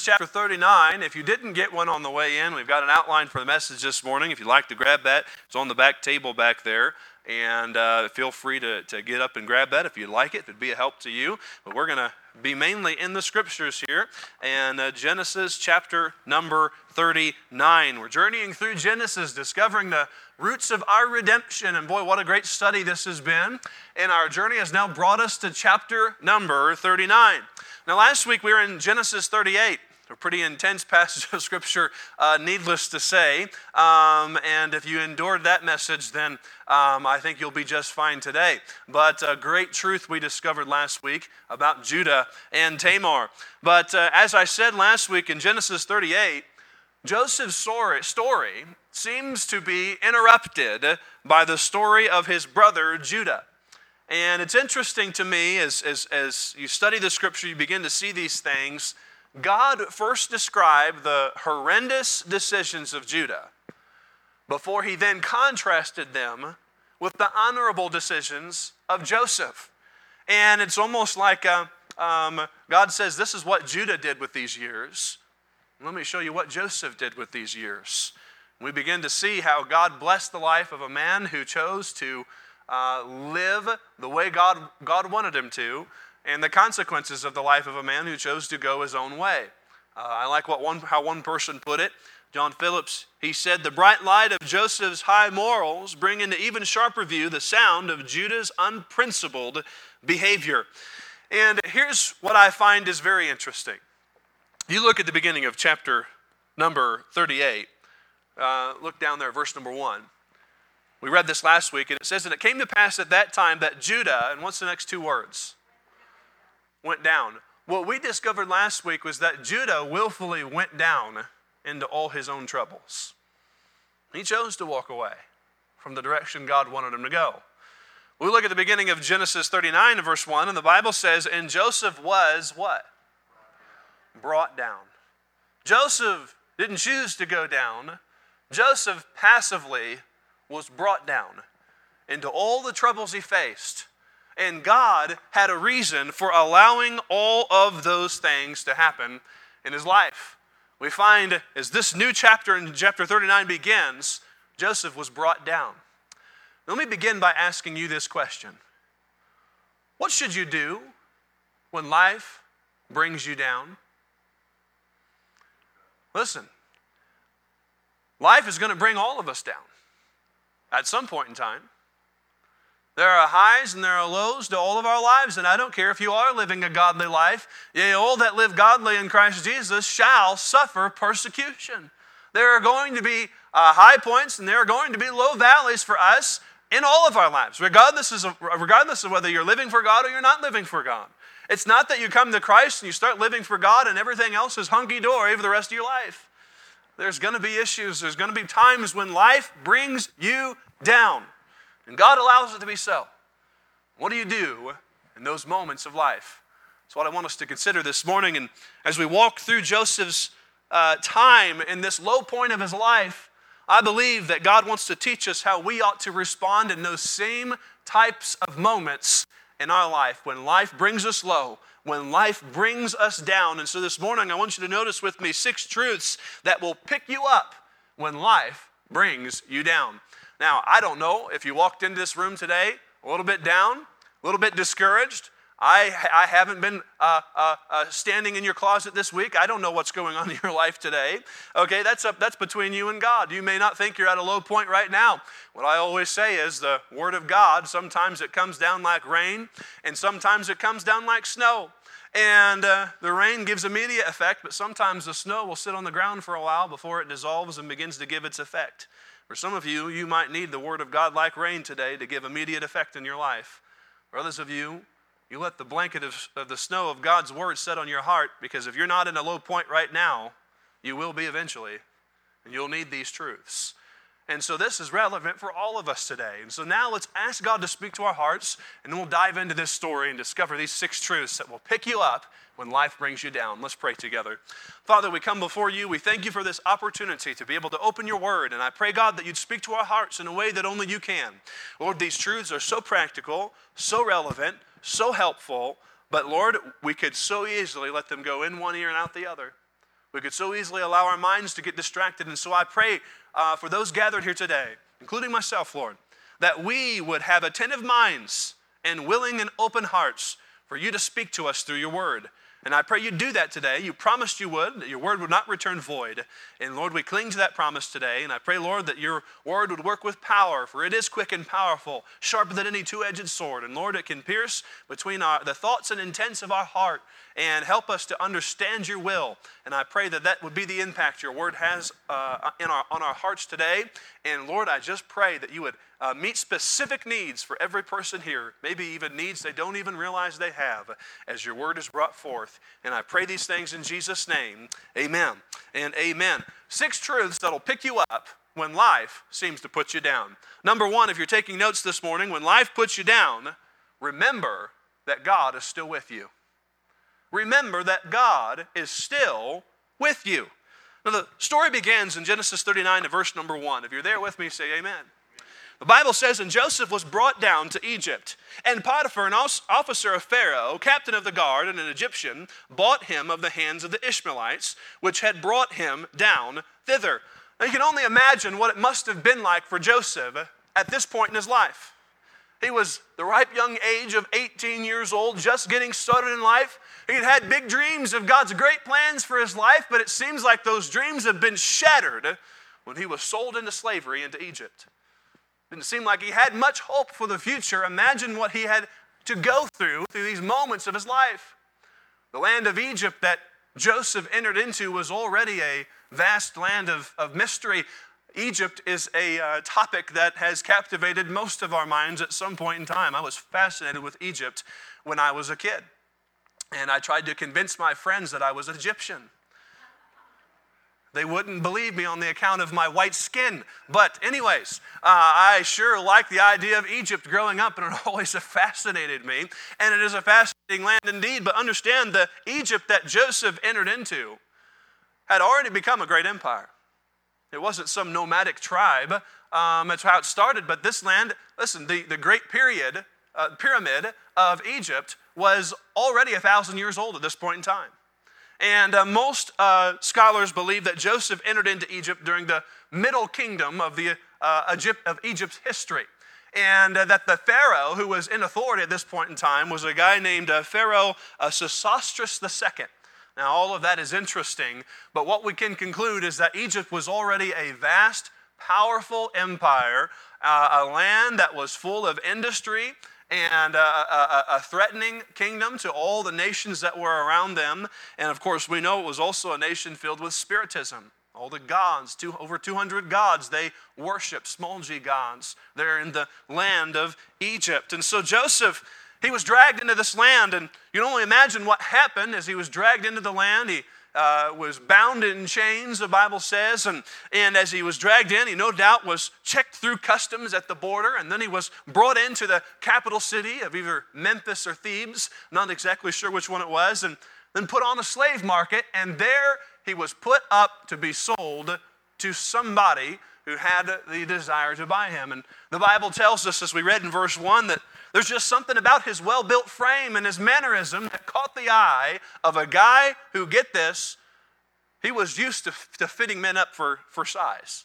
chapter 39. If you didn't get one on the way in, we've got an outline for the message this morning. If you'd like to grab that, it's on the back table back there. And feel free to get up and grab that if you'd like it. It'd be a help to you. But we're going to be mainly in the scriptures here. And Genesis chapter number 39. We're journeying through Genesis, discovering the roots of our redemption. And boy, what a great study this has been. And our journey has now brought us to chapter number 39. Now, last week we were in Genesis 38. A pretty intense passage of Scripture, needless to say. And if you endured that message, then I think you'll be just fine today. But a great truth we discovered last week about Judah and Tamar. But as I said last week in Genesis 38, Joseph's story seems to be interrupted by the story of his brother Judah. And it's interesting to me, as you study the Scripture, you begin to see these things. God first described the horrendous decisions of Judah before he then contrasted them with the honorable decisions of Joseph. And it's almost like God says, this is what Judah did with these years. Let me show you what Joseph did with these years. We begin to see how God blessed the life of a man who chose to live the way God wanted him to, and the consequences of the life of a man who chose to go his own way. I like how one person put it. John Phillips, he said, "The bright light of Joseph's high morals bring into even sharper view the sound of Judah's unprincipled behavior." And here's what I find is very interesting. You look at the beginning of chapter number 38. Look down there, verse number 1. We read this last week, and it says, "And it came to pass at that time that Judah," and what's the next two words? Went down. What we discovered last week was that Judah willfully went down into all his own troubles. He chose to walk away from the direction God wanted him to go. We look at the beginning of Genesis 39 verse 1, and the Bible says, "And Joseph was" what? Brought down. Joseph didn't choose to go down. Joseph passively was brought down into all the troubles he faced. And God had a reason for allowing all of those things to happen in his life. We find as this new chapter in chapter 39 begins, Joseph was brought down. Let me begin by asking you this question. What should you do when life brings you down? Listen, life is going to bring all of us down at some point in time. There are highs and there are lows to all of our lives, and I don't care if you are living a godly life. Yea, all that live godly in Christ Jesus shall suffer persecution. There are going to be high points and there are going to be low valleys for us in all of our lives, regardless of whether you're living for God or you're not living for God. It's not that you come to Christ and you start living for God and everything else is hunky-dory for the rest of your life. There's going to be issues. There's going to be times when life brings you down. And God allows it to be so. What do you do in those moments of life? That's what I want us to consider this morning. And as we walk through Joseph's time in this low point of his life, I believe that God wants to teach us how we ought to respond in those same types of moments in our life, when life brings us low, when life brings us down. And so this morning I want you to notice with me 6 truths that will pick you up when life brings you down. Now, I don't know if you walked into this room today a little bit down, a little bit discouraged. I haven't been standing in your closet this week. I don't know what's going on in your life today. Okay, that's between you and God. You may not think you're at a low point right now. What I always say is the Word of God, sometimes it comes down like rain, and sometimes it comes down like snow. And the rain gives immediate effect, but sometimes the snow will sit on the ground for a while before it dissolves and begins to give its effect. For some of you, you might need the Word of God like rain today to give immediate effect in your life. For others of you, you let the blanket of the snow of God's Word set on your heart, because if you're not in a low point right now, you will be eventually, and you'll need these truths. And so this is relevant for all of us today. And so now let's ask God to speak to our hearts, and then we'll dive into this story and discover these 6 truths that will pick you up when life brings you down. Let's pray together. Father, we come before you. We thank you for this opportunity to be able to open your word. And I pray, God, that you'd speak to our hearts in a way that only you can. Lord, these truths are so practical, so relevant, so helpful. But Lord, we could so easily let them go in one ear and out the other. We could so easily allow our minds to get distracted. And so I pray for those gathered here today, including myself, Lord, that we would have attentive minds and willing and open hearts for you to speak to us through your word. And I pray you do that today. You promised you would, that your word would not return void. And Lord, we cling to that promise today. And I pray, Lord, that your word would work with power, for it is quick and powerful, sharper than any two-edged sword. And Lord, it can pierce between the thoughts and intents of our heart and help us to understand your will. And I pray that that would be the impact your word has on our hearts today. And Lord, I just pray that you would meet specific needs for every person here, maybe even needs they don't even realize they have, as your word is brought forth. And I pray these things in Jesus' name. Amen and amen. 6 truths that'll pick you up when life seems to put you down. Number 1, if you're taking notes this morning, when life puts you down, remember that God is still with you. Remember that God is still with you. Now, the story begins in Genesis 39 and verse number 1. If you're there with me, say amen. The Bible says, and Joseph was brought down to Egypt, and Potiphar, an officer of Pharaoh, captain of the guard, and an Egyptian, bought him of the hands of the Ishmaelites, which had brought him down thither. Now you can only imagine what it must have been like for Joseph at this point in his life. He was the ripe young age of 18 years old, just getting started in life. He had big dreams of God's great plans for his life, but it seems like those dreams have been shattered when he was sold into slavery into Egypt. Didn't seem like he had much hope for the future. Imagine what he had to go through these moments of his life. The land of Egypt that Joseph entered into was already a vast land of mystery. Egypt is a topic that has captivated most of our minds at some point in time. I was fascinated with Egypt when I was a kid. And I tried to convince my friends that I was Egyptian. They wouldn't believe me on the account of my white skin. But anyways, I sure liked the idea of Egypt growing up, and it always fascinated me. And it is a fascinating land indeed. But understand, the Egypt that Joseph entered into had already become a great empire. It wasn't some nomadic tribe. That's how it started. But this land, listen, the great pyramid of Egypt was already 1,000 years old at this point in time. And most scholars believe that Joseph entered into Egypt during the middle kingdom of Egypt's history. And that the Pharaoh who was in authority at this point in time was a guy named Pharaoh Sesostris II. Now, all of that is interesting, but what we can conclude is that Egypt was already a vast, powerful empire, a land that was full of industry, and a threatening kingdom to all the nations that were around them. And of course, we know it was also a nation filled with spiritism. All the gods, over 200 gods, they worship, small g gods. They're in the land of Egypt. And so Joseph, he was dragged into this land, and you can only imagine what happened as he was dragged into the land. He was bound in chains, the Bible says, and as he was dragged in, he no doubt was checked through customs at the border, and then he was brought into the capital city of either Memphis or Thebes, not exactly sure which one it was, and then put on a slave market, and there he was put up to be sold to somebody who had the desire to buy him. And the Bible tells us, as we read in verse 1, that there's just something about his well-built frame and his mannerism that caught the eye of a guy who, get this, he was used to fitting men up for size.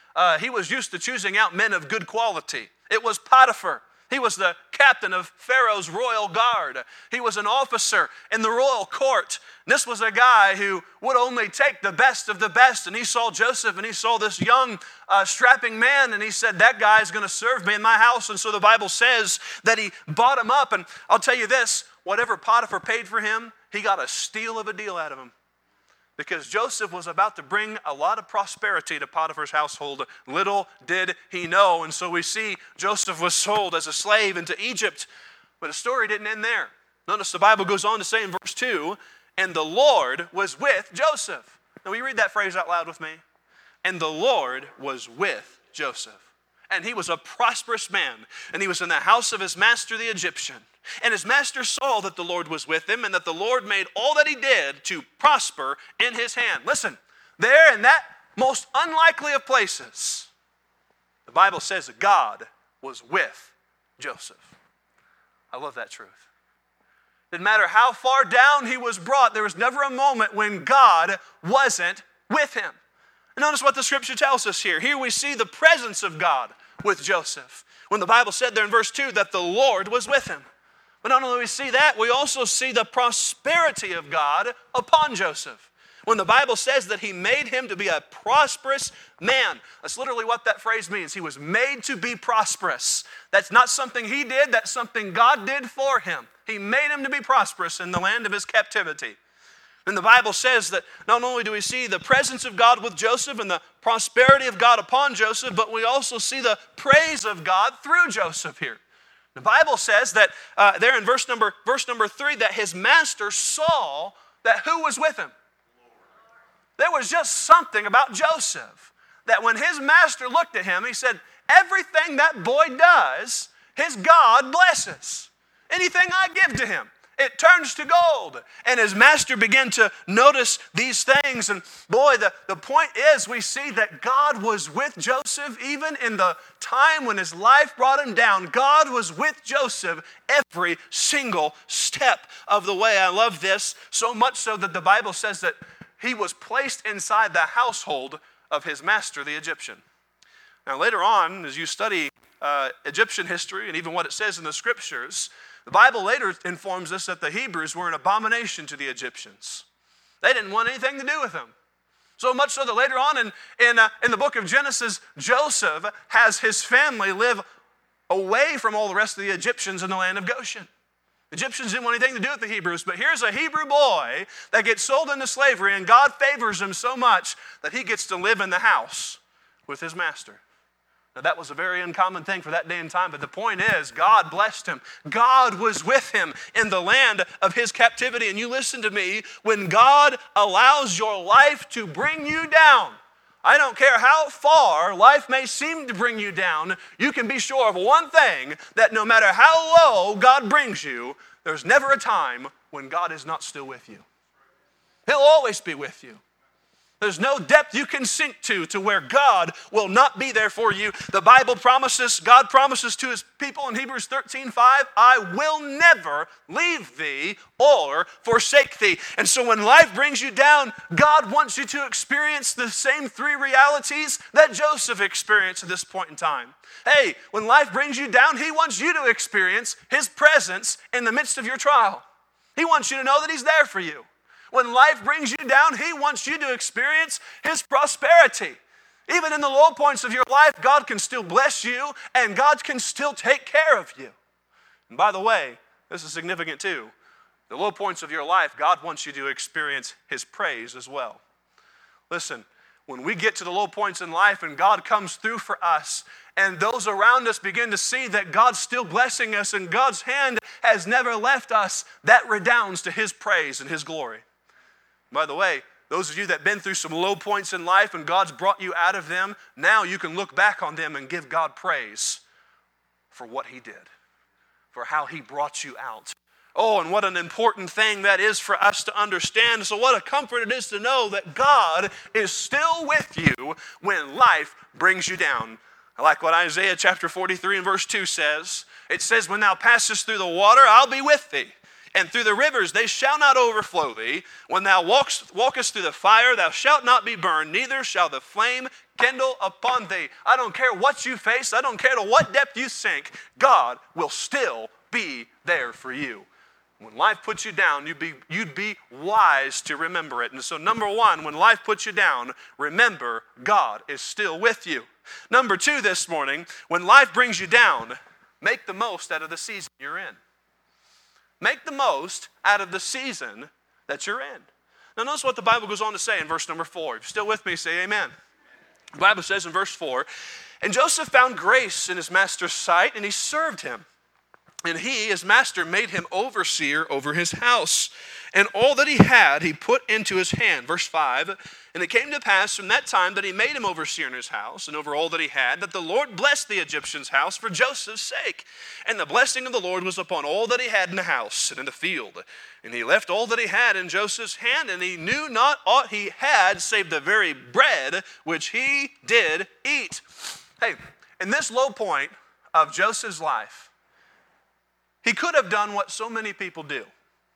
He was used to choosing out men of good quality. It was Potiphar. He was the captain of Pharaoh's royal guard. He was an officer in the royal court. This was a guy who would only take the best of the best. And he saw Joseph, and he saw this young, strapping man, and he said, that guy is going to serve me in my house. And so the Bible says that he bought him up. And I'll tell you this, whatever Potiphar paid for him, he got a steal of a deal out of him. Because Joseph was about to bring a lot of prosperity to Potiphar's household. Little did he know. And so we see Joseph was sold as a slave into Egypt. But the story didn't end there. Notice the Bible goes on to say in verse 2, and the Lord was with Joseph. Now, will you read that phrase out loud with me? And the Lord was with Joseph. And he was a prosperous man, and he was in the house of his master the Egyptian. And his master saw that the Lord was with him, and that the Lord made all that he did to prosper in his hand. Listen, there in that most unlikely of places, the Bible says that God was with Joseph. I love that truth. Didn't matter how far down he was brought, there was never a moment when God wasn't with him. And notice what the scripture tells us here. Here we see the presence of God with Joseph. When the Bible said there in verse 2 that the Lord was with him. But not only do we see that, we also see the prosperity of God upon Joseph. When the Bible says that he made him to be a prosperous man, that's literally what that phrase means. He was made to be prosperous. That's not something he did, that's something God did for him. He made him to be prosperous in the land of his captivity. And the Bible says that not only do we see the presence of God with Joseph and the prosperity of God upon Joseph, but we also see the praise of God through Joseph here. The Bible says that there in verse number 3 that his master saw that who was with him? There was just something about Joseph that when his master looked at him, he said, everything that boy does, his God blesses. Anything I give to him, it turns to gold. And his master began to notice these things. And boy, the point is we see that God was with Joseph even in the time when his life brought him down. God was with Joseph every single step of the way. I love this so much so that the Bible says that he was placed inside the household of his master, the Egyptian. Now later on, as you study Egyptian history and even what it says in the scriptures, the Bible later informs us that the Hebrews were an abomination to the Egyptians. They didn't want anything to do with them. So much so that later on in the book of Genesis, Joseph has his family live away from all the rest of the Egyptians in the land of Goshen. The Egyptians didn't want anything to do with the Hebrews, but here's a Hebrew boy that gets sold into slavery, and God favors him so much that he gets to live in the house with his master. Now, that was a very uncommon thing for that day and time, but the point is, God blessed him. God was with him in the land of his captivity. And you listen to me, when God allows your life to bring you down, I don't care how far life may seem to bring you down, you can be sure of one thing, that no matter how low God brings you, there's never a time when God is not still with you. He'll always be with you. There's no depth you can sink to where God will not be there for you. The Bible promises, God promises to his people in Hebrews 13:5, I will never leave thee or forsake thee. And so when life brings you down, God wants you to experience the same three realities that Joseph experienced at this point in time. Hey, when life brings you down, he wants you to experience his presence in the midst of your trial. He wants you to know that he's there for you. When life brings you down, he wants you to experience his prosperity. Even in the low points of your life, God can still bless you and God can still take care of you. And by the way, this is significant too. The low points of your life, God wants you to experience his praise as well. Listen, when we get to the low points in life and God comes through for us, and those around us begin to see that God's still blessing us and God's hand has never left us, that redounds to his praise and his glory. By the way, those of you that have been through some low points in life and God's brought you out of them, now you can look back on them and give God praise for what he did, for how he brought you out. Oh, and what an important thing that is for us to understand. So what a comfort it is to know that God is still with you when life brings you down. I like what Isaiah chapter 43 and verse 2 says. It says, when thou passest through the water, I'll be with thee. And through the rivers they shall not overflow thee. When thou walkest through the fire, thou shalt not be burned, neither shall the flame kindle upon thee. I don't care what you face. I don't care to what depth you sink. God will still be there for you. When life puts you down, you'd be wise to remember it. And so number one, when life puts you down, remember God is still with you. Number two this morning, when life brings you down, make the most out of the season you're in. Make the most out of the season that you're in. Now notice what the Bible goes on to say in verse number 4. If you're still with me, say amen. The Bible says in verse 4, and Joseph found grace in his master's sight, and he served him. And he, his master, made him overseer over his house. And all that he had, he put into his hand. Verse 5, and it came to pass from that time that he made him overseer in his house, and over all that he had, that the Lord blessed the Egyptian's house for Joseph's sake. And the blessing of the Lord was upon all that he had in the house and in the field. And he left all that he had in Joseph's hand, and he knew not aught he had, save the very bread which he did eat. Hey, in this low point of Joseph's life, he could have done what so many people do.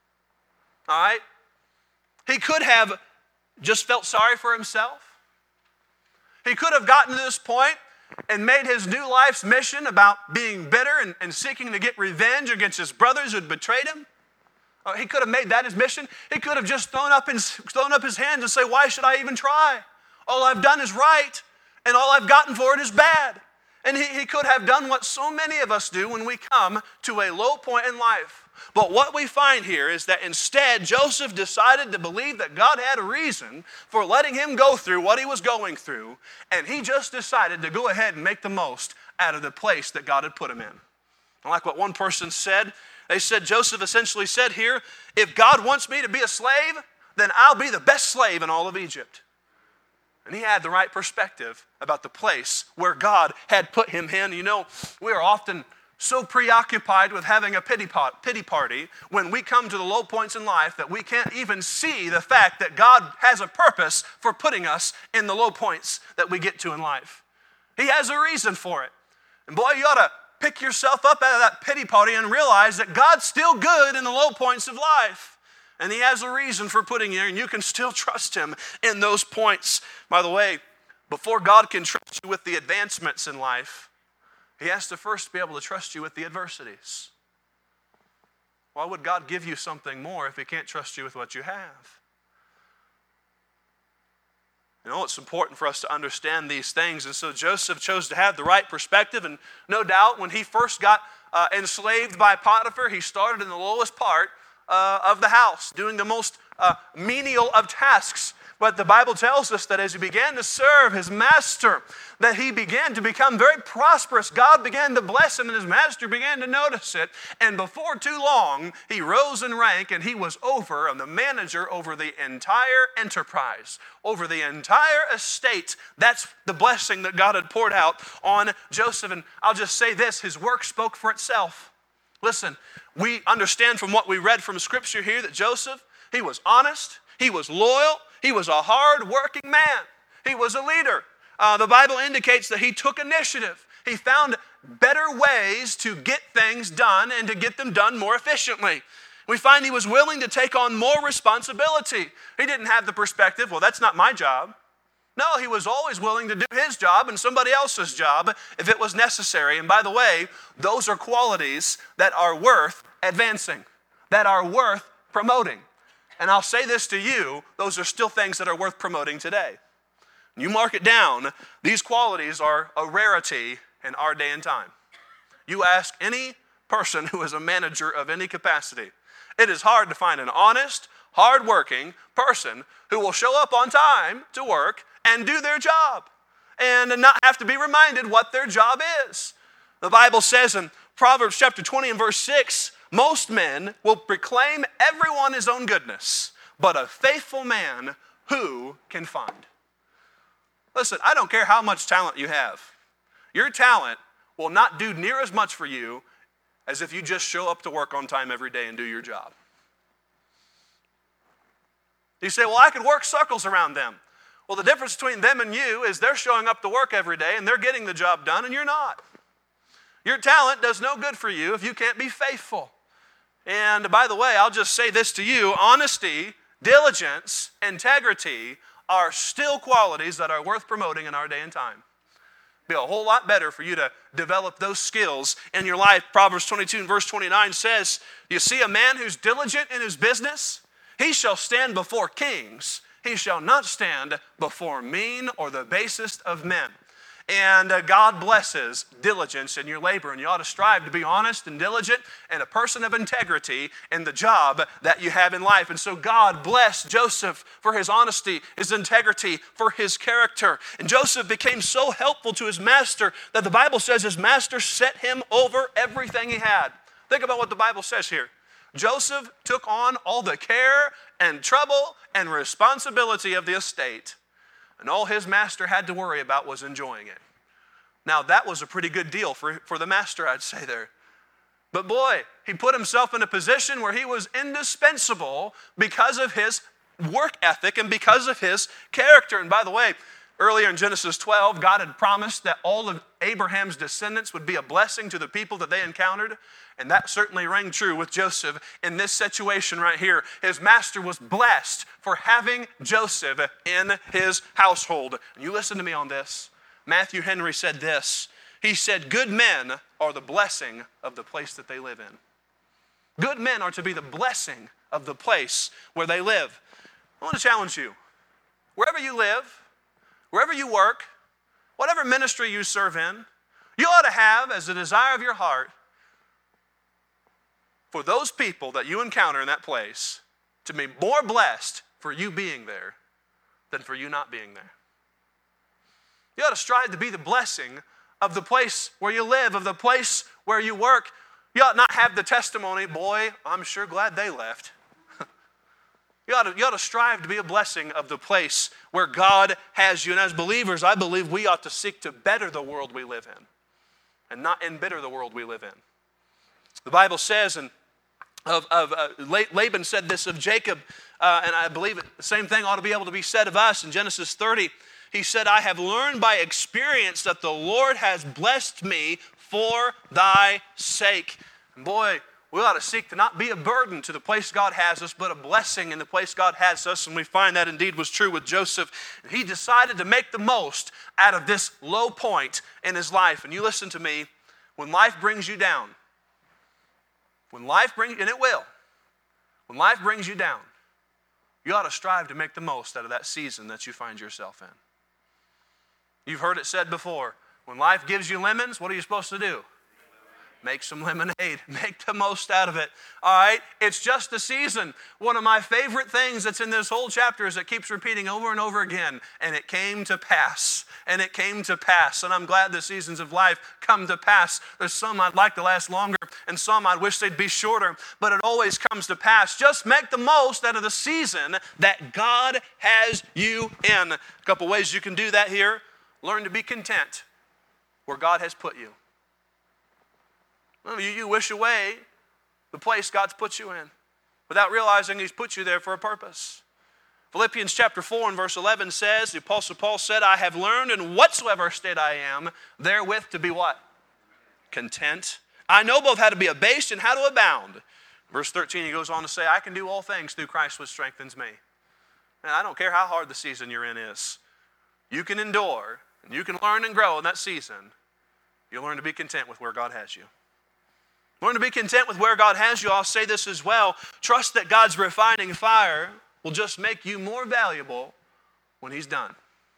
All right? He could have just felt sorry for himself. He could have gotten to this point and made his new life's mission about being bitter and seeking to get revenge against his brothers who had betrayed him. He could have made that his mission. He could have just thrown up his hands and say, why should I even try? All I've done is right, and all I've gotten for it is bad. And he could have done what so many of us do when we come to a low point in life. But what we find here is that instead, Joseph decided to believe that God had a reason for letting him go through what he was going through, and he just decided to go ahead and make the most out of the place that God had put him in. And like what one person said, they said, Joseph essentially said here, if God wants me to be a slave, then I'll be the best slave in all of Egypt. And he had the right perspective about the place where God had put him in. You know, we are often so preoccupied with having a pity party when we come to the low points in life that we can't even see the fact that God has a purpose for putting us in the low points that we get to in life. He has a reason for it. And boy, you ought to pick yourself up out of that pity party and realize that God's still good in the low points of life. And he has a reason for putting you there, and you can still trust him in those points. By the way, before God can trust you with the advancements in life, he has to first be able to trust you with the adversities. Why would God give you something more if he can't trust you with what you have? You know, it's important for us to understand these things. And so Joseph chose to have the right perspective. And no doubt when he first got enslaved by Potiphar, he started in the lowest part of the house, doing the most menial of tasks. But the Bible tells us that as he began to serve his master, that he began to become very prosperous. God began to bless him, and his master began to notice it. And before too long, he rose in rank, and he was the manager over the entire enterprise, over the entire estate. That's the blessing that God had poured out on Joseph. And I'll just say this, his work spoke for itself. Listen, we understand from what we read from Scripture here that Joseph, he was honest, he was loyal, he was a hard-working man. He was a leader. The Bible indicates that he took initiative. He found better ways to get things done and to get them done more efficiently. We find he was willing to take on more responsibility. He didn't have the perspective, well, that's not my job. No, he was always willing to do his job and somebody else's job if it was necessary. And by the way, those are qualities that are worth advancing, that are worth promoting. And I'll say this to you, those are still things that are worth promoting today. You mark it down, these qualities are a rarity in our day and time. You ask any person who is a manager of any capacity, it is hard to find an honest, hard-working person who will show up on time to work and do their job and not have to be reminded what their job is. The Bible says in Proverbs chapter 20 and verse 6, most men will proclaim everyone his own goodness, but a faithful man who can find? Listen, I don't care how much talent you have. Your talent will not do near as much for you as if you just show up to work on time every day and do your job. You say, well, I could work circles around them. Well, the difference between them and you is they're showing up to work every day and they're getting the job done and you're not. Your talent does no good for you if you can't be faithful. And by the way, I'll just say this to you, honesty, diligence, integrity are still qualities that are worth promoting in our day and time. It'd be a whole lot better for you to develop those skills in your life. Proverbs 22 and verse 29 says, you see a man who's diligent in his business, he shall stand before kings. He shall not stand before mean or the basest of men. And God blesses diligence in your labor. And you ought to strive to be honest and diligent and a person of integrity in the job that you have in life. And so God blessed Joseph for his honesty, his integrity, for his character. And Joseph became so helpful to his master that the Bible says his master set him over everything he had. Think about what the Bible says here. Joseph took on all the care and trouble and responsibility of the estate. And all his master had to worry about was enjoying it. Now, that was a pretty good deal for the master, I'd say there. But boy, he put himself in a position where he was indispensable because of his work ethic and because of his character. And by the way, Earlier in Genesis 12, God had promised that all of Abraham's descendants would be a blessing to the people that they encountered. And that certainly rang true with Joseph in this situation right here. His master was blessed for having Joseph in his household. And you listen to me on this. Matthew Henry said this. He said, good men are the blessing of the place that they live in. Good men are to be the blessing of the place where they live. I want to challenge you. Wherever you live, wherever you work, whatever ministry you serve in, you ought to have as a desire of your heart for those people that you encounter in that place to be more blessed for you being there than for you not being there. You ought to strive to be the blessing of the place where you live, of the place where you work. You ought not have the testimony, boy, I'm sure glad they left. You ought to strive to be a blessing of the place where God has you. And as believers, I believe we ought to seek to better the world we live in and not embitter the world we live in. The Bible says, and Laban said this of Jacob, and I believe the same thing ought to be able to be said of us in Genesis 30. He said, I have learned by experience that the Lord has blessed me for thy sake. And boy, we ought to seek to not be a burden to the place God has us, but a blessing in the place God has us. And we find that indeed was true with Joseph. He decided to make the most out of this low point in his life. And you listen to me, when life brings you down, and it will, when life brings you down, you ought to strive to make the most out of that season that you find yourself in. You've heard it said before, when life gives you lemons, what are you supposed to do? Make some lemonade. Make the most out of it. All right? It's just a season. One of my favorite things that's in this whole chapter is it keeps repeating over and over again. And it came to pass. And it came to pass. And I'm glad the seasons of life come to pass. There's some I'd like to last longer, and some I wish they'd be shorter. But it always comes to pass. Just make the most out of the season that God has you in. A couple ways you can do that here. Learn to be content where God has put you. You wish away the place God's put you in without realizing He's put you there for a purpose. Philippians chapter 4 and verse 11 says, the Apostle Paul said, I have learned in whatsoever state I am, therewith to be what? Content. I know both how to be abased and how to abound. Verse 13, he goes on to say, I can do all things through Christ which strengthens me. And I don't care how hard the season you're in is. You can endure, and you can learn and grow in that season. You'll learn to be content with where God has you. Learn to be content with where God has you. I'll say this as well. Trust that God's refining fire will just make you more valuable when He's done.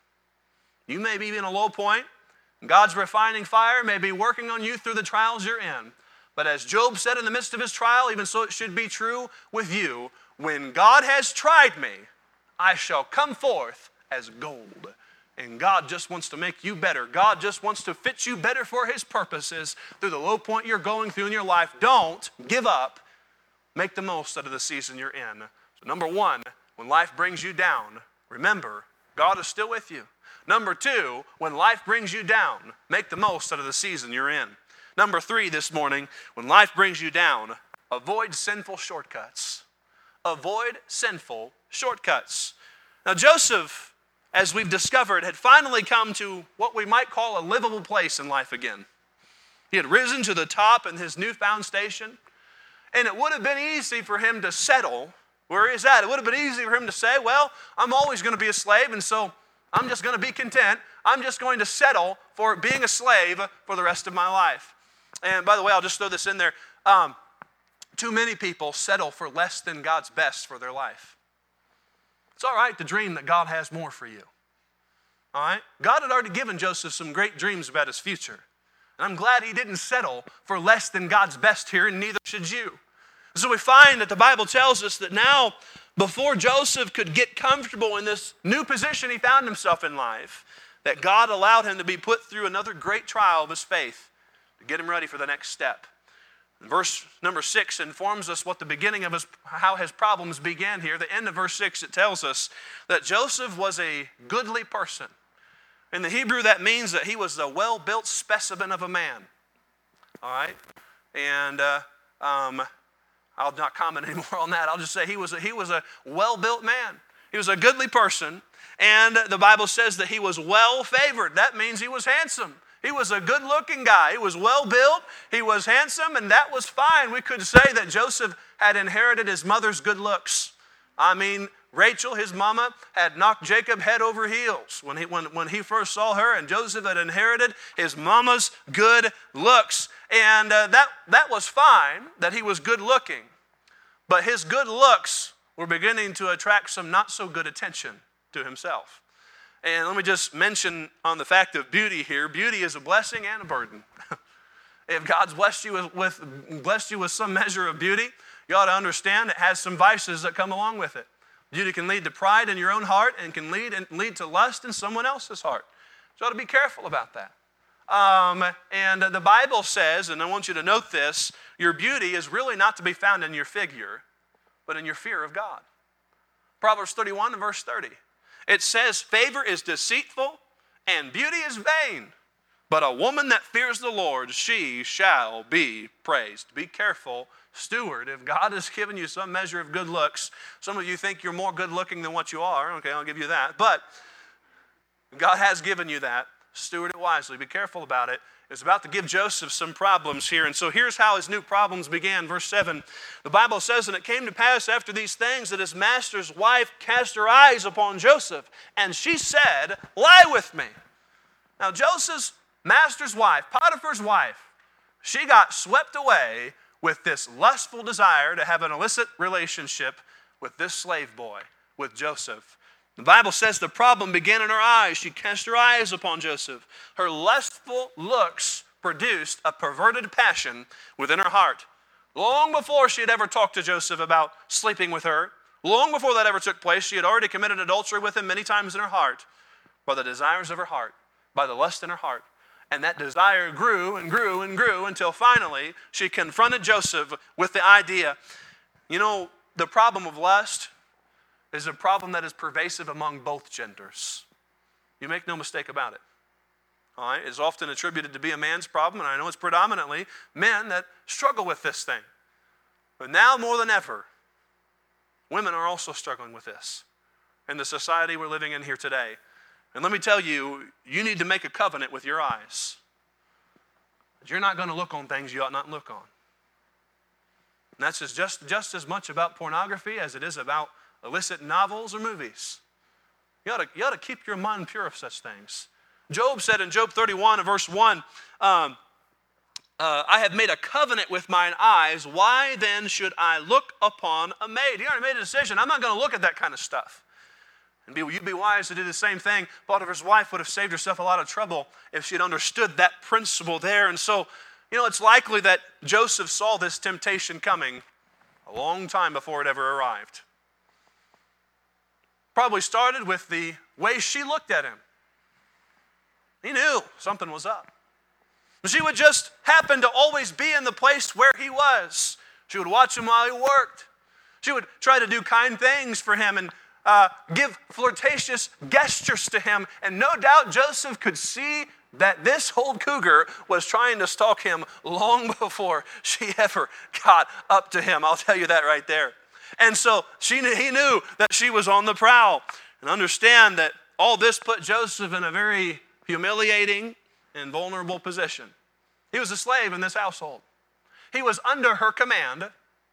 You may be in a low point. God's refining fire may be working on you through the trials you're in. But as Job said in the midst of his trial, even so it should be true with you. When God has tried me, I shall come forth as gold. And God just wants to make you better. God just wants to fit you better for His purposes through the low point you're going through in your life. Don't give up. Make the most out of the season you're in. So number one, when life brings you down, remember, God is still with you. Number two, when life brings you down, make the most out of the season you're in. Number three this morning, when life brings you down, avoid sinful shortcuts. Avoid sinful shortcuts. Now Joseph, as we've discovered, had finally come to what we might call a livable place in life again. He had risen to the top in his newfound station, and it would have been easy for him to settle where he's at. It would have been easy for him to say, well, I'm always going to be a slave, and so I'm just going to be content. I'm just going to settle for being a slave for the rest of my life. And by the way, I'll just throw this in there. Too many people settle for less than God's best for their life. It's all right to dream that God has more for you. All right? God had already given Joseph some great dreams about his future. And I'm glad he didn't settle for less than God's best here, and neither should you. So we find that the Bible tells us that now, before Joseph could get comfortable in this new position he found himself in life, that God allowed him to be put through another great trial of his faith to get him ready for the next step. Verse number 6 informs us what the beginning of how his problems began here. The end of verse 6, it tells us that Joseph was a goodly person. In the Hebrew, that means that he was a well-built specimen of a man. All right? And I'll not comment anymore on that. I'll just say he was a well-built man. He was a goodly person. And the Bible says that he was well favored. That means he was handsome. He was a good-looking guy. He was well-built. He was handsome, and that was fine. We could say that Joseph had inherited his mother's good looks. I mean, Rachel, his mama, had knocked Jacob head over heels when he first saw her, and Joseph had inherited his mama's good looks. And that was fine, that he was good-looking. But his good looks were beginning to attract some not-so-good attention to himself. And let me just mention on the fact of beauty here, beauty is a blessing and a burden. If God's blessed you with some measure of beauty, you ought to understand it has some vices that come along with it. Beauty can lead to pride in your own heart and can lead to lust in someone else's heart. So you ought to be careful about that. And the Bible says, and I want you to note this, your beauty is really not to be found in your figure, but in your fear of God. Proverbs 31 and verse 30. It says, favor is deceitful and beauty is vain, but a woman that fears the Lord, she shall be praised. Be careful, steward. If God has given you some measure of good looks, some of you think you're more good looking than what you are. Okay, I'll give you that. But God has given you that. Steward it wisely. Be careful about it. It's about to give Joseph some problems here. And so here's how his new problems began. Verse 7, the Bible says, and it came to pass after these things that his master's wife cast her eyes upon Joseph, and she said, lie with me. Now Joseph's master's wife, Potiphar's wife, she got swept away with this lustful desire to have an illicit relationship with this slave boy, with Joseph. The Bible says the problem began in her eyes. She cast her eyes upon Joseph. Her lustful looks produced a perverted passion within her heart. Long before she had ever talked to Joseph about sleeping with her, long before that ever took place, she had already committed adultery with him many times in her heart by the desires of her heart, by the lust in her heart. And that desire grew and grew and grew until finally she confronted Joseph with the idea. You know, the problem of lust is a problem that is pervasive among both genders. You make no mistake about it. All right? It's often attributed to be a man's problem, and I know it's predominantly men that struggle with this thing. But now more than ever, women are also struggling with this in the society we're living in here today. And let me tell you, you need to make a covenant with your eyes. You're not going to look on things you ought not look on. And that's just as much about pornography as it is about illicit novels or movies. You ought to keep your mind pure of such things. Job said in Job 31 and verse 1, I have made a covenant with mine eyes. Why then should I look upon a maid? He already made a decision. I'm not going to look at that kind of stuff. And you'd be wise to do the same thing. Potiphar's wife would have saved herself a lot of trouble if she had understood that principle there. And so, you know, it's likely that Joseph saw this temptation coming a long time before it ever arrived. Probably started with the way she looked at him. He knew something was up. She would just happen to always be in the place where he was. She would watch him while he worked. She would try to do kind things for him and give flirtatious gestures to him. And no doubt Joseph could see that this old cougar was trying to stalk him long before she ever got up to him. I'll tell you that right there. And so he knew that she was on the prowl. And understand that all this put Joseph in a very humiliating and vulnerable position. He was a slave in this household. He was under her command.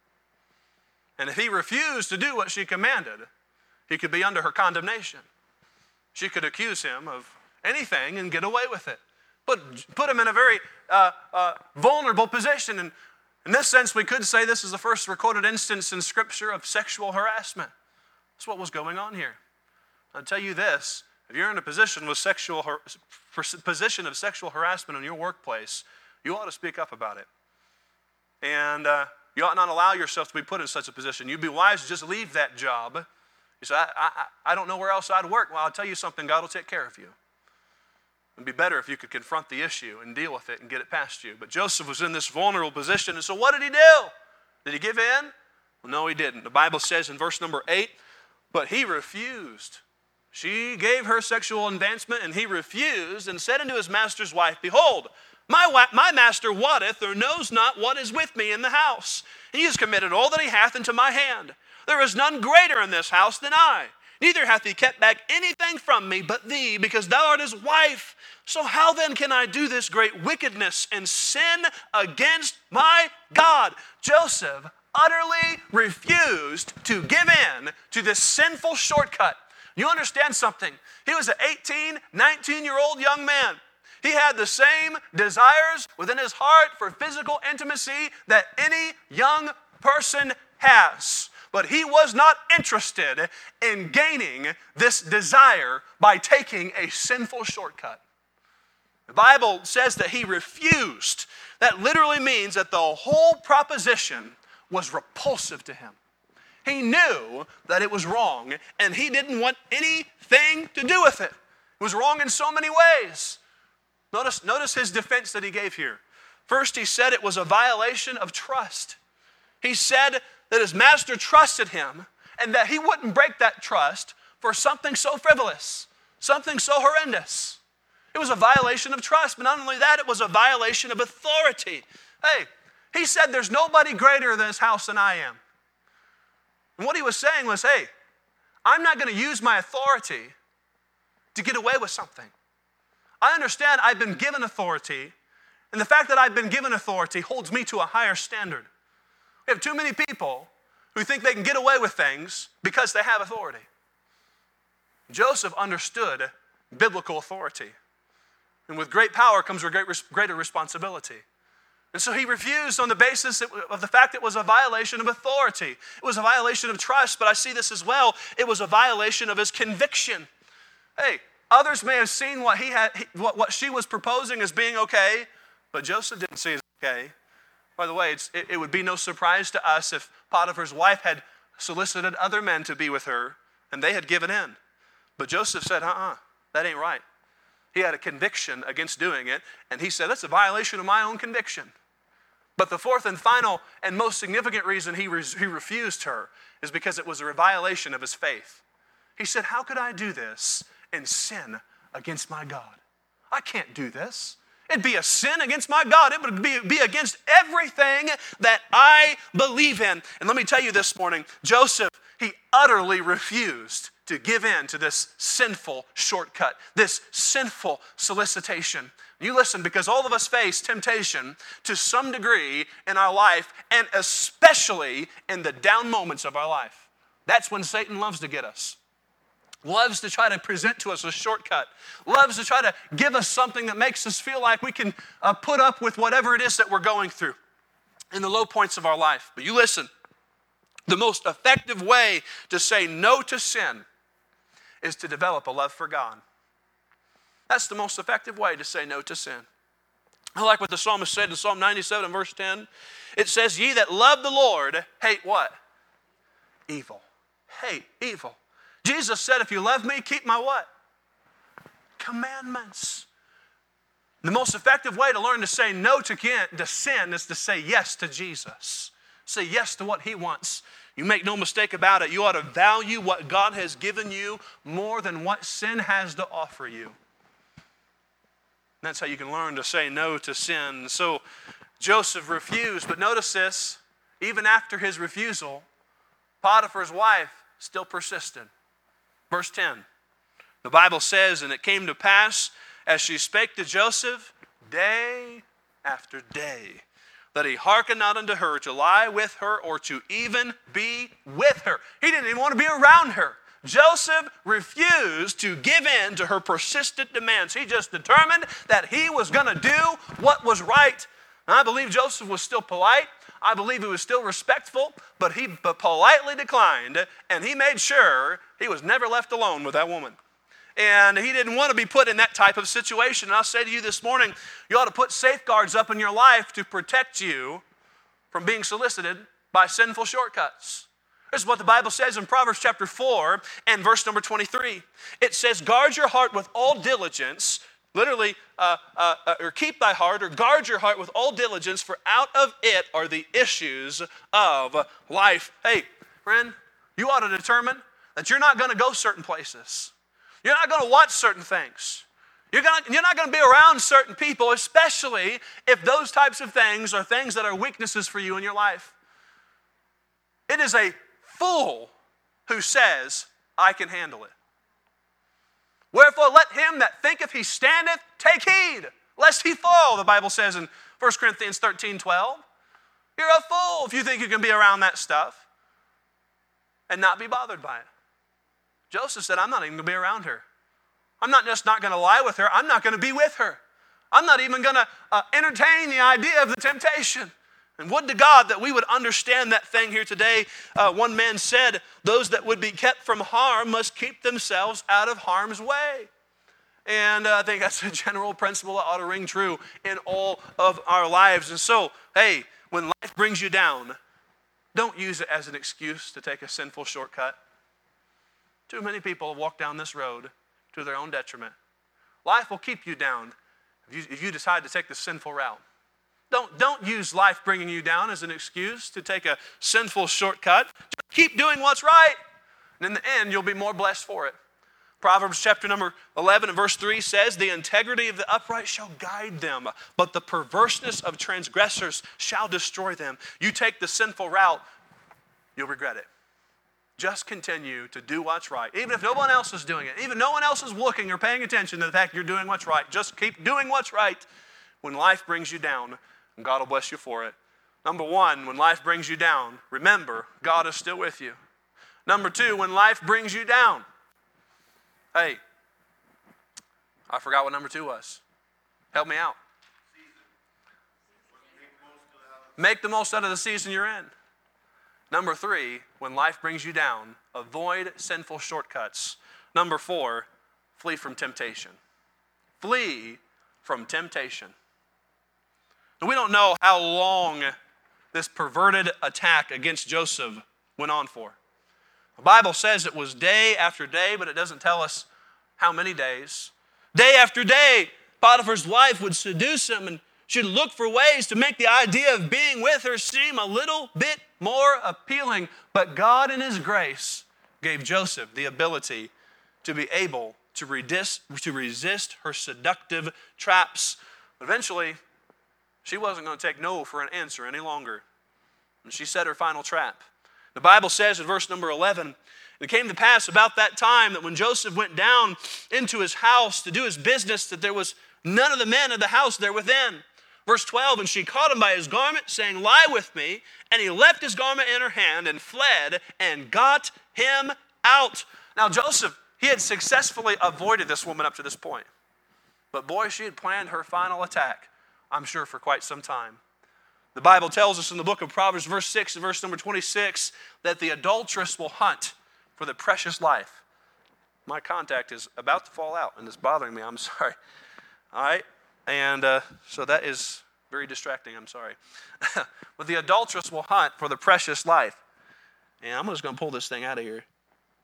And if he refused to do what she commanded, he could be under her condemnation. She could accuse him of anything and get away with it. Put him in a very vulnerable position. And in this sense, we could say this is the first recorded instance in Scripture of sexual harassment. That's what was going on here. I'll tell you this, if you're in a position of sexual harassment in your workplace, you ought to speak up about it. And you ought not allow yourself to be put in such a position. You'd be wise to just leave that job. You say, I don't know where else I'd work. Well, I'll tell you something, God will take care of you. It'd be better if you could confront the issue and deal with it and get it past you. But Joseph was in this vulnerable position, and so what did he do? Did he give in? Well, no, he didn't. The Bible says in verse number 8, but he refused. She gave her sexual advancement, and he refused and said unto his master's wife, behold, my master wotteth or knows not what is with me in the house. He has committed all that he hath into my hand. There is none greater in this house than I. neither hath he kept back anything from me but thee, because thou art his wife. So how then can I do this great wickedness and sin against my God? Joseph utterly refused to give in to this sinful shortcut. You understand something? He was an 18, 19-year-old young man. He had the same desires within his heart for physical intimacy that any young person has. But he was not interested in gaining this desire by taking a sinful shortcut. The Bible says that he refused. That literally means that the whole proposition was repulsive to him. He knew that it was wrong, and he didn't want anything to do with it. It was wrong in so many ways. Notice his defense that he gave here. First, he said it was a violation of trust. He said that his master trusted him and that he wouldn't break that trust for something so frivolous, something so horrendous. It was a violation of trust, but not only that, it was a violation of authority. Hey, he said there's nobody greater in this house than I am. And what he was saying was, hey, I'm not going to use my authority to get away with something. I understand I've been given authority, and the fact that I've been given authority holds me to a higher standard. We have too many people who think they can get away with things because they have authority. Joseph understood biblical authority. And with great power comes greater responsibility. And so he refused on the basis of the fact it was a violation of authority. It was a violation of trust, but I see this as well. It was a violation of his conviction. Hey, others may have seen what she was proposing as being okay, but Joseph didn't see it as okay. By the way, it would be no surprise to us if Potiphar's wife had solicited other men to be with her and they had given in. But Joseph said, that ain't right. He had a conviction against doing it, and he said, that's a violation of my own conviction. But the fourth and final and most significant reason he refused her is because it was a violation of his faith. He said, how could I do this and sin against my God? I can't do this. It'd be a sin against my God. It would be against everything that I believe in. And let me tell you this morning, Joseph, he utterly refused to give in to this sinful shortcut, this sinful solicitation. You listen, because all of us face temptation to some degree in our life, and especially in the down moments of our life. That's when Satan loves to get us. Loves to try to present to us a shortcut. Loves to try to give us something that makes us feel like we can put up with whatever it is that we're going through in the low points of our life. But you listen, the most effective way to say no to sin is to develop a love for God. That's the most effective way to say no to sin. I like what the psalmist said in Psalm 97 verse 10. It says, ye that love the Lord hate what? Evil. Hate evil. Jesus said, if you love me, keep my what? Commandments. The most effective way to learn to say no to sin is to say yes to Jesus. Say yes to what he wants. You make no mistake about it. You ought to value what God has given you more than what sin has to offer you. And that's how you can learn to say no to sin. So Joseph refused, but notice this, even after his refusal, Potiphar's wife still persisted. Verse 10, the Bible says, and it came to pass as she spake to Joseph day after day, that he hearkened not unto her to lie with her or to even be with her. He didn't even want to be around her. Joseph refused to give in to her persistent demands. He just determined that he was going to do what was right. And I believe Joseph was still polite. I believe he was still respectful, but he politely declined, and he made sure he was never left alone with that woman. And he didn't want to be put in that type of situation. And I'll say to you this morning, you ought to put safeguards up in your life to protect you from being solicited by sinful shortcuts. This is what the Bible says in Proverbs chapter 4 and verse number 23. It says, guard your heart with all diligence, literally, or keep thy heart, or guard your heart with all diligence, for out of it are the issues of life. Hey, friend, you ought to determine that you're not going to go certain places. You're not going to watch certain things. You're not going to be around certain people, especially if those types of things are things that are weaknesses for you in your life. It is a fool who says, I can handle it. Wherefore let him that thinketh he standeth take heed, lest he fall, the Bible says in 1 Corinthians 13:12. You're a fool if you think you can be around that stuff and not be bothered by it. Joseph said, I'm not even going to be around her. I'm not just not going to lie with her, I'm not going to be with her. I'm not even going to entertain the idea of the temptation. And would to God that we would understand that thing here today. One man said, those that would be kept from harm must keep themselves out of harm's way. And I think that's a general principle that ought to ring true in all of our lives. And so, hey, when life brings you down, don't use it as an excuse to take a sinful shortcut. Too many people have walked down this road to their own detriment. Life will keep you down if you decide to take the sinful route. Don't use life bringing you down as an excuse to take a sinful shortcut. Just keep doing what's right. And in the end, you'll be more blessed for it. Proverbs chapter number 11 and verse 3 says, the integrity of the upright shall guide them, but the perverseness of transgressors shall destroy them. You take the sinful route, you'll regret it. Just continue to do what's right. Even if no one else is doing it, even no one else is looking or paying attention to the fact you're doing what's right, just keep doing what's right. When life brings you down, and God will bless you for it. Number one, when life brings you down, remember, God is still with you. Number two, when life brings you down, hey, I forgot what number two was. Help me out. Make the most out of the season you're in. Number three, when life brings you down, avoid sinful shortcuts. Number four, flee from temptation. Flee from temptation. Now, we don't know how long this perverted attack against Joseph went on for. The Bible says it was day after day, but it doesn't tell us how many days. Day after day, Potiphar's wife would seduce him and she'd look for ways to make the idea of being with her seem a little bit more appealing. But God in His grace gave Joseph the ability to be able to resist her seductive traps. Eventually, she wasn't going to take no for an answer any longer. And she set her final trap. The Bible says in verse number 11, it came to pass about that time that when Joseph went down into his house to do his business, that there was none of the men of the house there within. Verse 12, and she caught him by his garment, saying, lie with me. And he left his garment in her hand and fled and got him out. Now Joseph, he had successfully avoided this woman up to this point. But boy, she had planned her final attack, I'm sure, for quite some time. The Bible tells us in the book of Proverbs, verse 6 and verse number 26, that the adulteress will hunt for the precious life. My contact is about to fall out, and it's bothering me. I'm sorry. All right? And so that is very distracting. I'm sorry. But the adulteress will hunt for the precious life. And I'm just going to pull this thing out of here.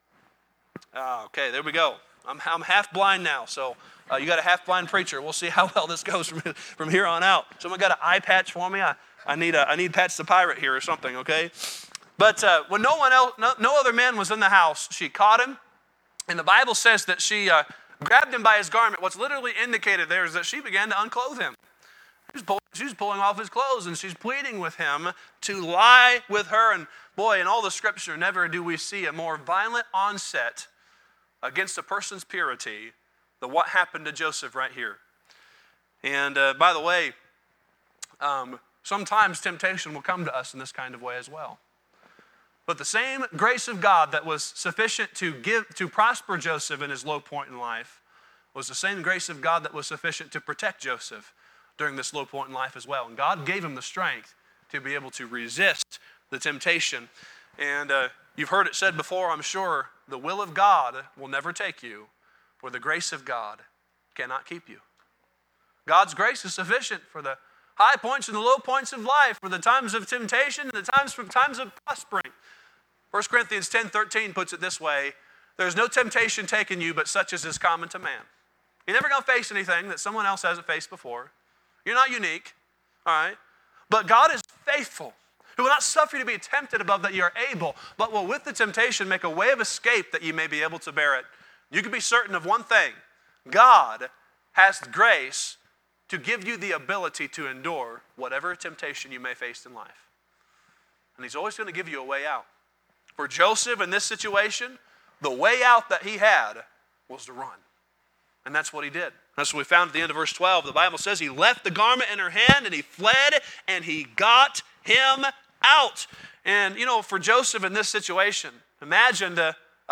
Okay, there we go. I'm half blind now, so you got a half blind preacher. We'll see how well this goes from here on out. Someone got an eye patch for me? I need Patch the Pirate here or something, okay? But when no other man was in the house, she caught him. And the Bible says that she grabbed him by his garment. What's literally indicated there is that she began to unclothe him. She's pulling off his clothes, and she's pleading with him to lie with her. And boy, in all the scripture, never do we see a more violent onset against a person's purity than what happened to Joseph right here. And by the way, sometimes temptation will come to us in this kind of way as well. But the same grace of God that was sufficient to prosper Joseph in his low point in life was the same grace of God that was sufficient to protect Joseph during this low point in life as well. And God gave him the strength to be able to resist the temptation. And you've heard it said before, I'm sure, the will of God will never take you, for the grace of God cannot keep you. God's grace is sufficient for the high points and the low points of life, for the times of temptation and the times of prospering. 1 Corinthians 10:13 puts it this way, there's no temptation taken you, but such as is common to man. You're never going to face anything that someone else hasn't faced before. You're not unique, all right? But God is faithful, who will not suffer you to be tempted above that you are able, but will with the temptation make a way of escape that you may be able to bear it. You can be certain of one thing. God has grace to give you the ability to endure whatever temptation you may face in life. And He's always going to give you a way out. For Joseph in this situation, the way out that he had was to run. And that's what he did. That's what we found at the end of verse 12. The Bible says he left the garment in her hand and he fled and he got him out. And, for Joseph in this situation, imagine the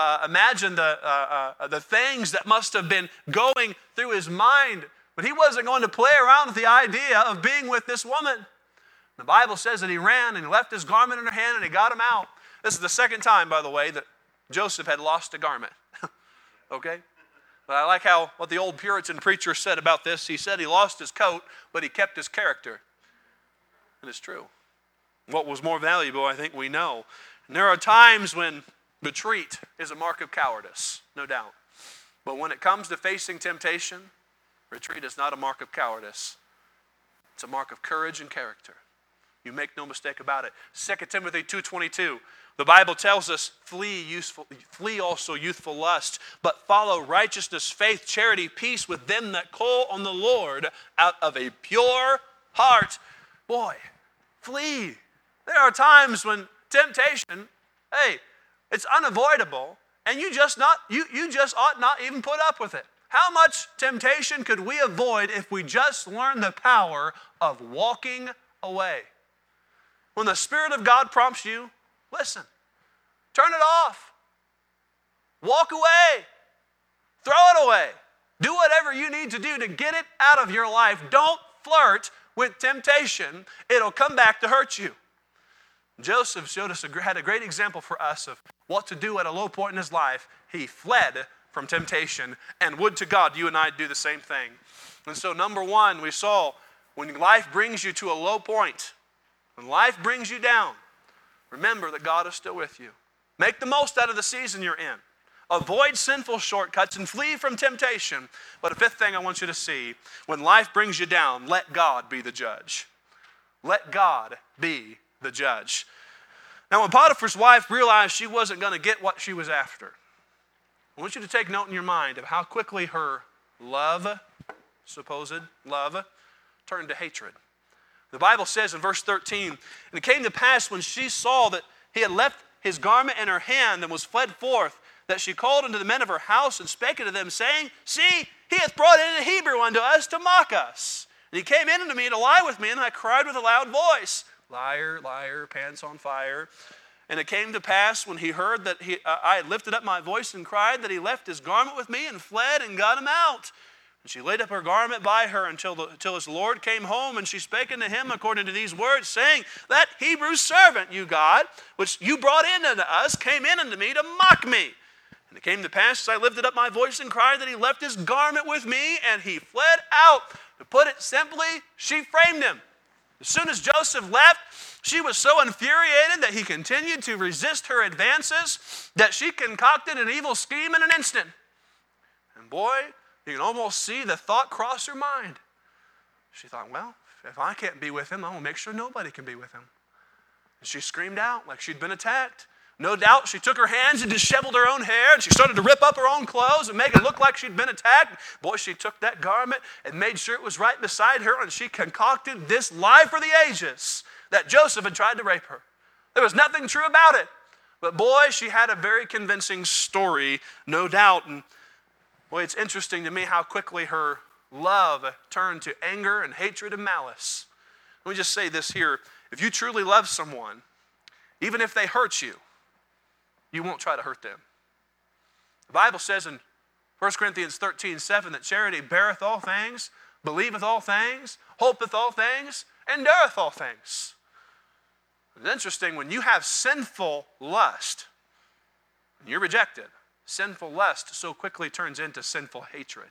things that must have been going through his mind. But he wasn't going to play around with the idea of being with this woman. The Bible says that he ran and he left his garment in her hand and he got him out. This is the second time, by the way, that Joseph had lost a garment. Okay? But I like what the old Puritan preacher said about this. He said he lost his coat, but he kept his character. And it's true. What was more valuable, I think we know. And there are times when retreat is a mark of cowardice, no doubt. But when it comes to facing temptation, retreat is not a mark of cowardice. It's a mark of courage and character. You make no mistake about it. 2 Timothy 2:22, the Bible tells us, flee also youthful lust, but follow righteousness, faith, charity, peace with them that call on the Lord out of a pure heart. Boy, flee. There are times when temptation, it's unavoidable, and you just ought not even put up with it. How much temptation could we avoid if we just learned the power of walking away? When the Spirit of God prompts you, listen. Turn it off. Walk away. Throw it away. Do whatever you need to do to get it out of your life. Don't flirt with temptation. It'll come back to hurt you. Joseph had a great example for us of what to do at a low point in his life. He fled from temptation, and would to God you and I do the same thing. And so number one, we saw when life brings you to a low point, when life brings you down, remember that God is still with you. Make the most out of the season you're in. Avoid sinful shortcuts and flee from temptation. But a fifth thing I want you to see, when life brings you down, let God be the judge. Let God be the judge. Now, when Potiphar's wife realized she wasn't going to get what she was after, I want you to take note in your mind of how quickly her supposed love, turned to hatred. The Bible says in verse 13, and it came to pass when she saw that he had left his garment in her hand and was fled forth, that she called unto the men of her house and spake unto them, saying, See, he hath brought in a Hebrew unto us to mock us. And he came in unto me to lie with me, and I cried with a loud voice, Liar, liar, pants on fire. And it came to pass when he heard that I had lifted up my voice and cried, that he left his garment with me and fled and got him out. And she laid up her garment by her until his Lord came home, and she spake unto him according to these words, saying, That Hebrew servant, you God, which you brought in unto us, came in unto me to mock me. And it came to pass, as I lifted up my voice and cried, that he left his garment with me, and he fled out. To put it simply, she framed him. As soon as Joseph left, she was so infuriated that he continued to resist her advances that she concocted an evil scheme in an instant. And boy, you can almost see the thought cross her mind. She thought, well, if I can't be with him, I will make sure nobody can be with him. And she screamed out like she'd been attacked. No doubt she took her hands and disheveled her own hair, and she started to rip up her own clothes and make it look like she'd been attacked. Boy, she took that garment and made sure it was right beside her, and she concocted this lie for the ages that Joseph had tried to rape her. There was nothing true about it. But boy, she had a very convincing story, no doubt. And boy, it's interesting to me how quickly her love turned to anger and hatred and malice. Let me just say this here. If you truly love someone, even if they hurt you, you won't try to hurt them. The Bible says in 1 Corinthians 13:7 that charity beareth all things, believeth all things, hopeth all things, endureth all things. It's interesting, when you have sinful lust, and you're rejected, sinful lust so quickly turns into sinful hatred.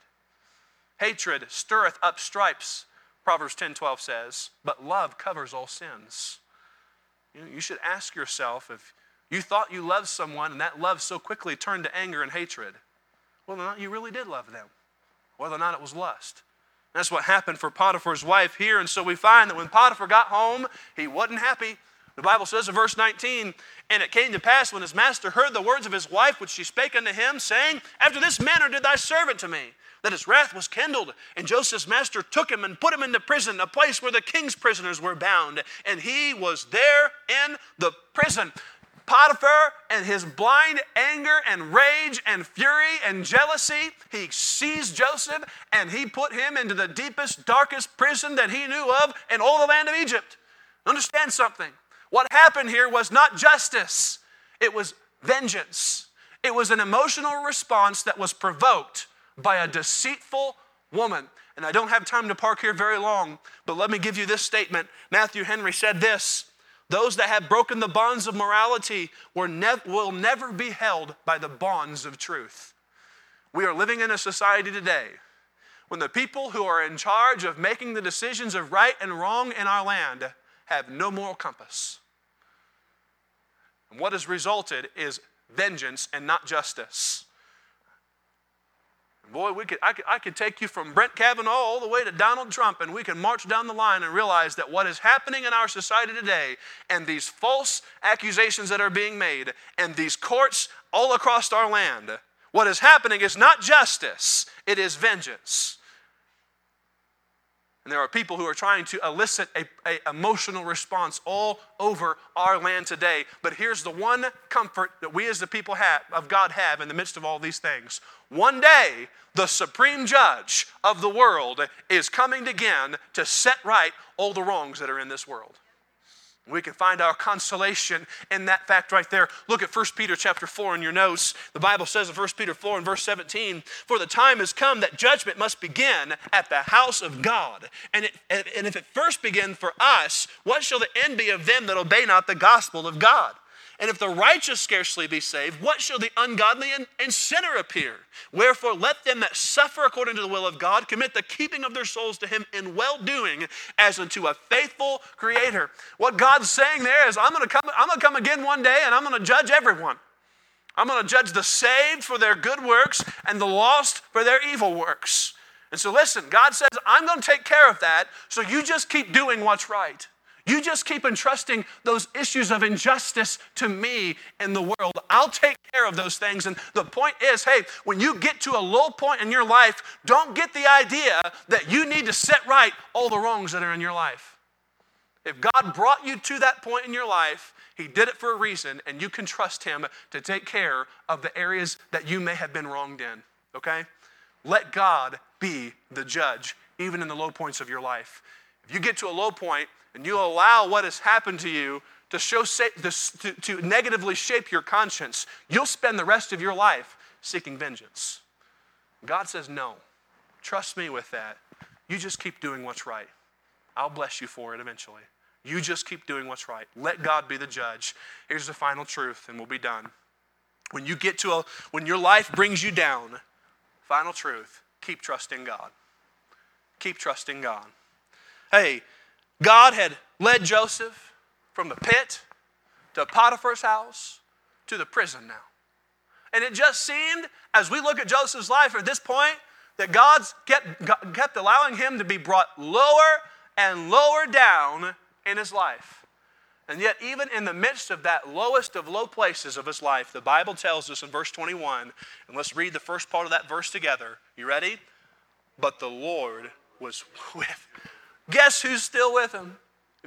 Hatred stirreth up stripes, Proverbs 10:12 says, but love covers all sins. You should ask yourself, if you thought you loved someone and that love so quickly turned to anger and hatred, whether or not you really did love them, whether or not it was lust. That's what happened for Potiphar's wife here. And so we find that when Potiphar got home, he wasn't happy. The Bible says in verse 19, and it came to pass when his master heard the words of his wife, which she spake unto him, saying, After this manner did thy servant to me, that his wrath was kindled. And Joseph's master took him and put him into prison, a place where the king's prisoners were bound. And he was there in the prison. Potiphar and his blind anger and rage and fury and jealousy, he seized Joseph and he put him into the deepest, darkest prison that he knew of in all the land of Egypt. Understand something. What happened here was not justice. It was vengeance. It was an emotional response that was provoked by a deceitful woman. And I don't have time to park here very long, but let me give you this statement. Matthew Henry said this: those that have broken the bonds of morality will never be held by the bonds of truth. We are living in a society today when the people who are in charge of making the decisions of right and wrong in our land have no moral compass. And what has resulted is vengeance and not justice. Boy, I could take you from Brett Kavanaugh all the way to Donald Trump, and we can march down the line and realize that what is happening in our society today, and these false accusations that are being made, and these courts all across our land, what is happening is not justice, it is vengeance. And there are people who are trying to elicit an emotional response all over our land today. But here's the one comfort that we as the people of God have in the midst of all these things. One day, the supreme judge of the world is coming again to set right all the wrongs that are in this world. We can find our consolation in that fact right there. Look at 1 Peter chapter 4 in your notes. The Bible says in 1 Peter 4 and verse 17, for the time has come that judgment must begin at the house of God. And if it first begin for us, what shall the end be of them that obey not the gospel of God? And if the righteous scarcely be saved, what shall the ungodly and sinner appear? Wherefore let them that suffer according to the will of God commit the keeping of their souls to him in well-doing as unto a faithful Creator. What God's saying there is, I'm going to come again one day and I'm going to judge everyone. I'm going to judge the saved for their good works and the lost for their evil works. And so listen, God says, I'm going to take care of that, so you just keep doing what's right. You just keep entrusting those issues of injustice to me in the world. I'll take care of those things. And the point is, hey, when you get to a low point in your life, don't get the idea that you need to set right all the wrongs that are in your life. If God brought you to that point in your life, He did it for a reason, and you can trust Him to take care of the areas that you may have been wronged in, okay? Let God be the judge, even in the low points of your life. If you get to a low point, and you allow what has happened to you to negatively shape your conscience, you'll spend the rest of your life seeking vengeance. God says, no, trust me with that. You just keep doing what's right. I'll bless you for it eventually. You just keep doing what's right. Let God be the judge. Here's the final truth, and we'll be done. When your life brings you down, final truth, keep trusting God. Keep trusting God. Hey, God had led Joseph from the pit to Potiphar's house to the prison now. And it just seemed, as we look at Joseph's life at this point, that God kept allowing him to be brought lower and lower down in his life. And yet, even in the midst of that lowest of low places of his life, the Bible tells us in verse 21, and let's read the first part of that verse together. You ready? But the Lord was with him. Guess who's still with him?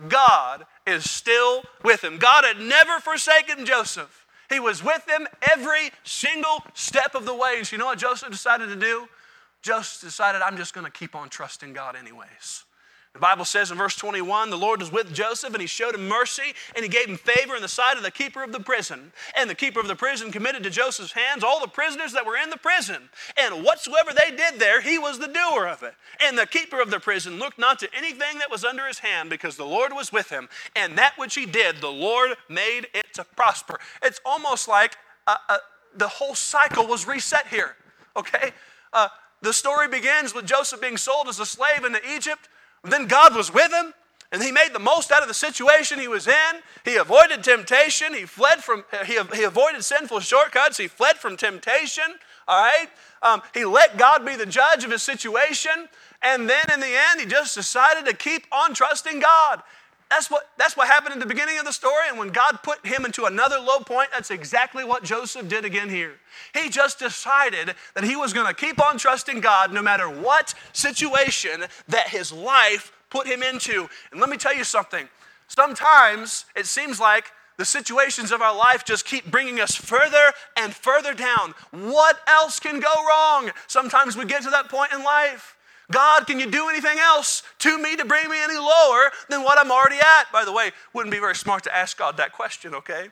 God is still with him. God had never forsaken Joseph. He was with him every single step of the way. And so you know what Joseph decided to do? Joseph decided, I'm just going to keep on trusting God anyways. The Bible says in verse 21, the Lord was with Joseph, and He showed him mercy, and He gave him favor in the sight of the keeper of the prison. And the keeper of the prison committed to Joseph's hands all the prisoners that were in the prison. And whatsoever they did there, he was the doer of it. And the keeper of the prison looked not to anything that was under his hand, because the Lord was with him. And that which he did, the Lord made it to prosper. It's almost like the whole cycle was reset here, okay? The story begins with Joseph being sold as a slave into Egypt. Then God was with him, and He made the most out of the situation he was in. He avoided temptation. He avoided sinful shortcuts. He fled from temptation. All right? He let God be the judge of his situation, and then in the end, he just decided to keep on trusting God. That's what happened in the beginning of the story, and when God put him into another low point, that's exactly what Joseph did again here. He just decided that he was going to keep on trusting God no matter what situation that his life put him into. And let me tell you something. Sometimes it seems like The situations of our life just keep bringing us further and further down. What else can go wrong? Sometimes we get to that point in life. God, can you do anything else to me to bring me any lower than what I'm already at? By the way, wouldn't be very smart to ask God that question, okay?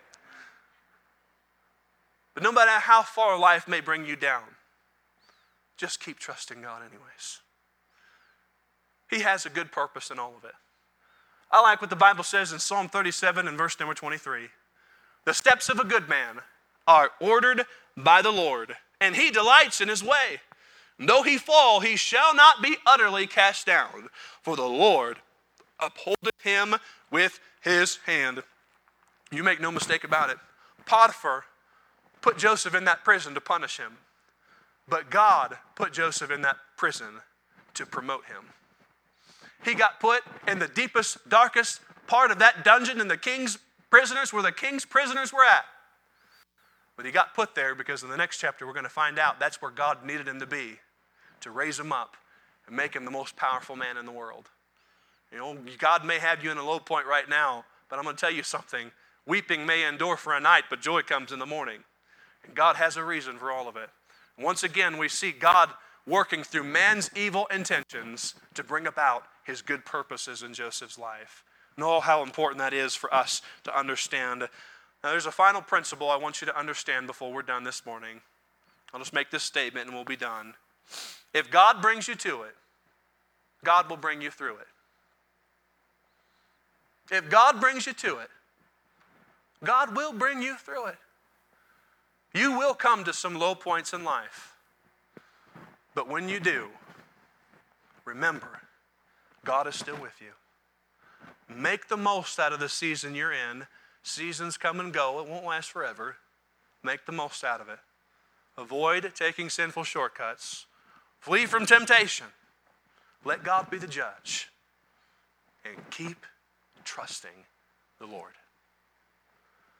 But no matter how far life may bring you down, just keep trusting God anyways. He has a good purpose in all of it. I like what the Bible says in Psalm 37 and verse number 23. The steps of a good man are ordered by the Lord, and he delights in his way. Though he fall, he shall not be utterly cast down, for the Lord upholdeth him with his hand. You make no mistake about it. Potiphar put Joseph in that prison to punish him, but God put Joseph in that prison to promote him. He got put in the deepest, darkest part of that dungeon in the king's prisoners, where the king's prisoners were at. But he got put there because in the next chapter we're going to find out that's where God needed him to be, to raise him up and make him the most powerful man in the world. You know, God may have you in a low point right now, but I'm going to tell you something. Weeping may endure for a night, but joy comes in the morning. And God has a reason for all of it. Once again, we see God working through man's evil intentions to bring about his good purposes in Joseph's life. Know how important that is for us to understand. Now, there's a final principle I want you to understand before we're done this morning. I'll just make this statement and we'll be done. If God brings you to it, God will bring you through it. If God brings you to it, God will bring you through it. You will come to some low points in life. But when you do, remember, God is still with you. Make the most out of the season you're in. Seasons come and go. It won't last forever. Make the most out of it. Avoid taking sinful shortcuts. Flee from temptation. Let God be the judge. And keep trusting the Lord.